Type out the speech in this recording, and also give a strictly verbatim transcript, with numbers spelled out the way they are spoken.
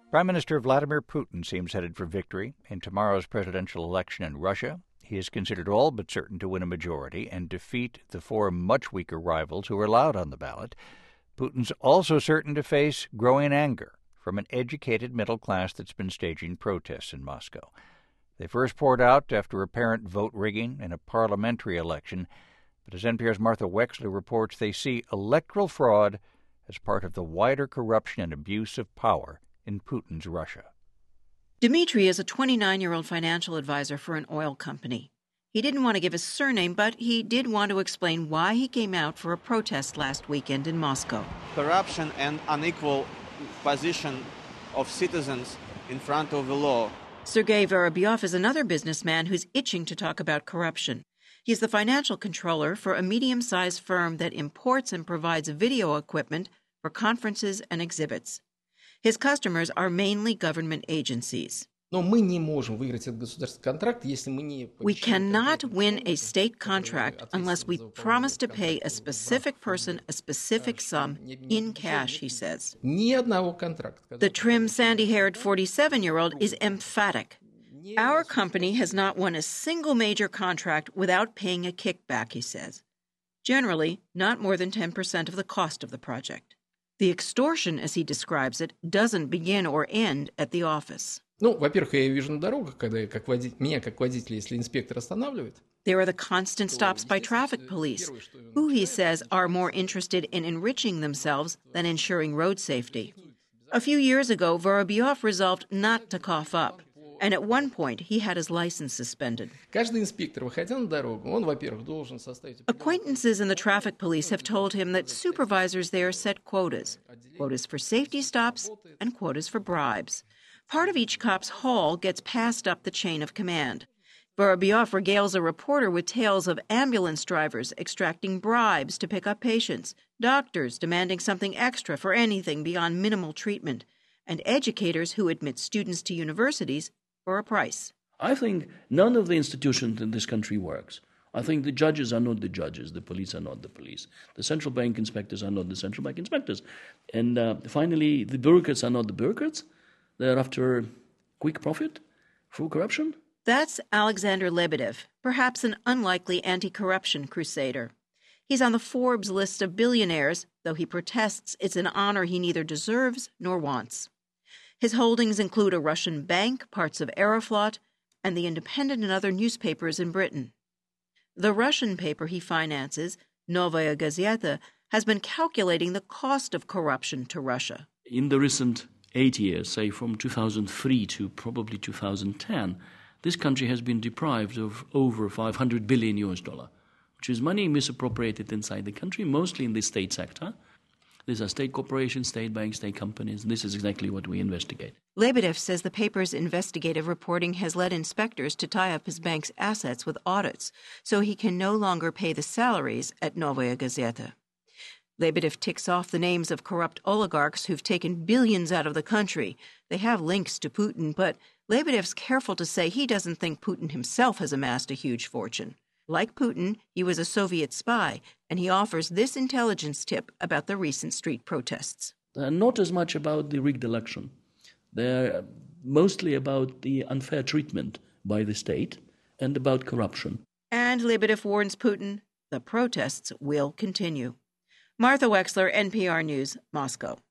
Prime Minister Vladimir Putin seems headed for victory in tomorrow's presidential election in Russia. He is considered all but certain to win a majority and defeat the four much weaker rivals who are allowed on the ballot. Putin's also certain to face growing anger from an educated middle class that's been staging protests in Moscow. They first poured out after apparent vote rigging in a parliamentary election, but as N P R's Martha Wexler reports, they see electoral fraud as part of the wider corruption and abuse of power in Putin's Russia. Dmitry is a twenty-nine-year-old financial advisor for an oil company. He didn't want to give his surname, but he did want to explain why he came out for a protest last weekend in Moscow. Corruption and unequal position of citizens in front of the law. Sergei Vorobyov is another businessman who's itching to talk about corruption. He's the financial controller for a medium-sized firm that imports and provides video equipment for conferences and exhibits. His customers are mainly government agencies. We cannot win a state contract unless we promise to pay a specific person a specific sum in cash, he says. The trim, sandy-haired forty-seven-year-old is emphatic. Our company has not won a single major contract without paying a kickback, he says. Generally, not more than ten percent of the cost of the project. The extortion, as he describes it, doesn't begin or end at the office. There are the constant stops by traffic police, who, he says, are more interested in enriching themselves than ensuring road safety. A few years ago, Vorobyov resolved not to cough up, and at one point he had his license suspended. Acquaintances in the traffic police have told him that supervisors there set quotas, quotas for safety stops and quotas for bribes. Part of each cop's haul gets passed up the chain of command. Vorobyov regales a reporter with tales of ambulance drivers extracting bribes to pick up patients, doctors demanding something extra for anything beyond minimal treatment, and educators who admit students to universities for a price. I think none of the institutions in this country works. I think the judges are not the judges, the police are not the police, the central bank inspectors are not the central bank inspectors. And uh, finally, the bureaucrats are not the bureaucrats. They're after quick profit through corruption. That's Alexander Lebedev, perhaps an unlikely anti-corruption crusader. He's on the Forbes list of billionaires, though he protests it's an honor he neither deserves nor wants. His holdings include a Russian bank, parts of Aeroflot, and The Independent and other newspapers in Britain. The Russian paper he finances, Novaya Gazeta, has been calculating the cost of corruption to Russia. In the recent eight years, say from two thousand three to probably two thousand ten, this country has been deprived of over five hundred billion U S dollar, which is money misappropriated inside the country, mostly in the state sector. These are state corporations, state banks, state companies. This is exactly what we investigate. Lebedev says the paper's investigative reporting has led inspectors to tie up his bank's assets with audits, so he can no longer pay the salaries at Novaya Gazeta. Lebedev ticks off the names of corrupt oligarchs who've taken billions out of the country. They have links to Putin, but Lebedev's careful to say he doesn't think Putin himself has amassed a huge fortune. Like Putin, he was a Soviet spy, and he offers this intelligence tip about the recent street protests. They're not as much about the rigged election. They're mostly about the unfair treatment by the state and about corruption. And Lebedev warns Putin, the protests will continue. Martha Wexler, N P R News, Moscow.